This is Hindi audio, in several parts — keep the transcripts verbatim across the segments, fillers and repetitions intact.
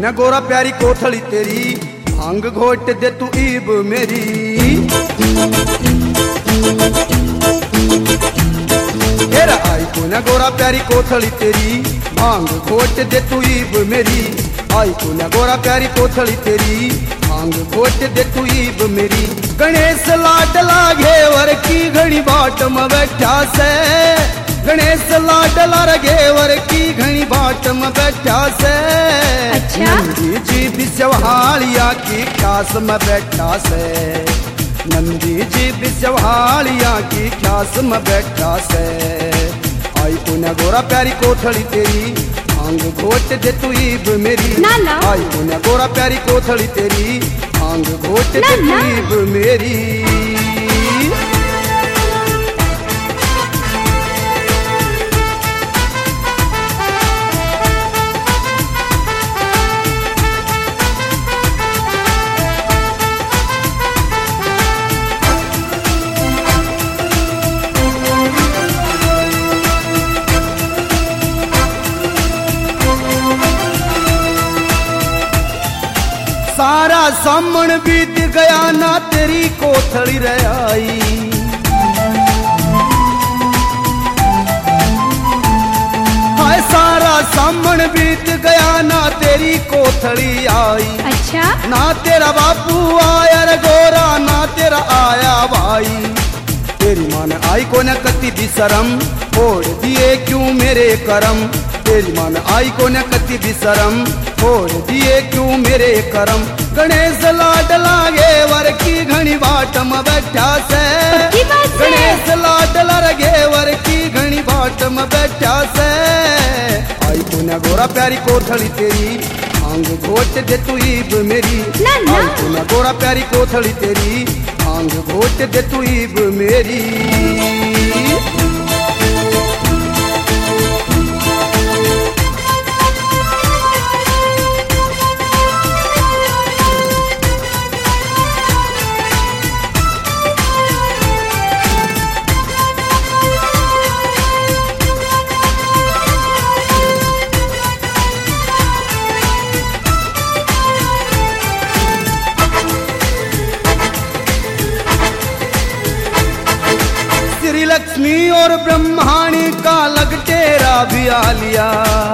कोने गोरा प्यारी कोथड़ी तेरी, भांग घोट दे तू ईब मेरी। हेरा आई कोने गोरा प्यारी कोथड़ी तेरी, भांग घोट दे तू ईब मेरी। आई कोने गोरा प्यारी कोथड़ी तेरी, भांग घोट दे तू ईब मेरी। गणेश लाडला घेवर की घड़ी बाट में बैठा से, गणेश लाडला घेवर की घड़ी बाट में बैठा से। अच्छा? नंदी जी बिसवालिया की खास में बैठा से, नंदी जी बिसवालिया की खास में बैठा से। आई कोने गोरा प्यारी कोथड़ी तेरी, भांग घोट दे तू ईब मेरी। ना ना। आई कोने गोरा प्यारी कोथड़ी तेरी, भांग घोट दे तू ईब मेरी। सारा सामन बीत गया ना तेरी कोथड़ी रह आई। हाय सारा सामन बीत गया ना तेरी कोथड़ी आई। अच्छा? ना तेरा बापू आया रे गोरा, ना तेरा आया भाई। तेरी माँ ने आई को न कति भी शरम, छोड़ दिए क्यों मेरे करम। तेरी माँ ने आई को न कति भी शरम, छोड़ दिए क्यों मेरे करम। गणेश लाडला घेवर की घनी बाट में बैठा से, गणेश लाडला घेवर की घनी बाट में बैठा से। आई को न गोरा प्यारी कोथड़ी तेरी, भांग घोट दे तू ईब मेरी। आई को न गोरा प्यारी कोथड़ी तेरी, भांग घोट दे तू ईब मेरी। श्री लक्ष्मी और ब्रह्माणी का लग तेरा भी आ लिया।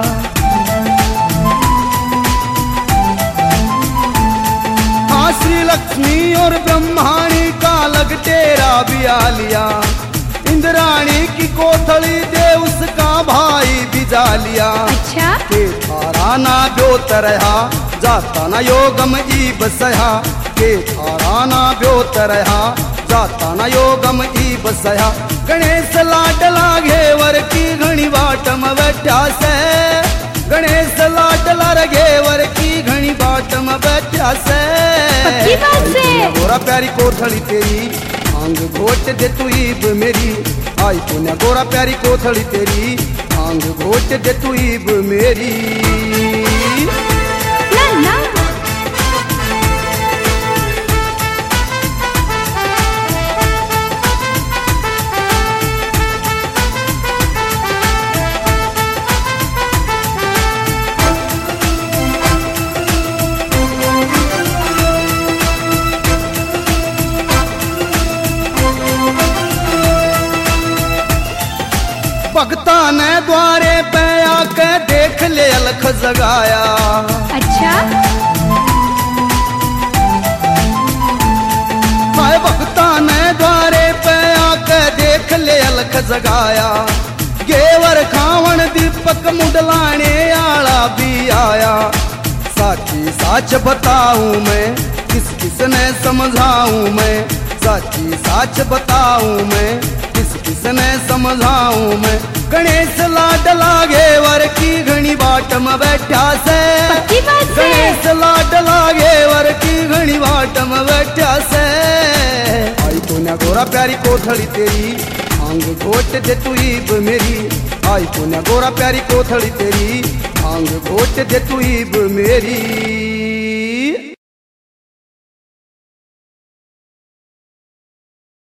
हाँ श्री लक्ष्मी और ब्रह्माणी का लग तेरा भी आ लिया। इंद्राणी की कोथड़ी दे उसका भाई भी जा लिया। अच्छा? के थारा ना ब्योत रहा, जाता ना योगम ई बसया। के थारा ना ब्योत रहा, जाता ना योगम ई बसया। गणेश लाडला घेवर की घनी बाट में बैठा से, गणेश लाडला घेवर की घनी बाट में बैठा से। गोरा प्यारी कोथड़ी तेरी, भांग घोट दे तू ईब मेरी। आई को न गोरा प्यारी कोथड़ी तेरी, भांग घोट दे तू ईब मेरी। ना ना। भक्ता ने द्वारे पे आके देख ले अलख जगाया। अच्छा? हाय भक्ता ने द्वारे पे आके देख ले अलख जगाया। घेवर खावण दीपक मुडलाने आला भी आया। साची साच बताऊं मैं, किस किस ने समझाऊं मैं। साची साच बताऊं मैं, किस किस ने समझाऊं मैं। गणेश लाडला घेवर की घनी बाट में बैठा से, गणेश लाडला घेवर की घनी बाट में बैठा से। आई को न गोरा प्यारी कोथड़ी तेरी, भांग घोट दे तू ईब मेरी। आई को न गोरा प्यारी कोथड़ी तेरी, भांग घोट दे तू ईब मेरी।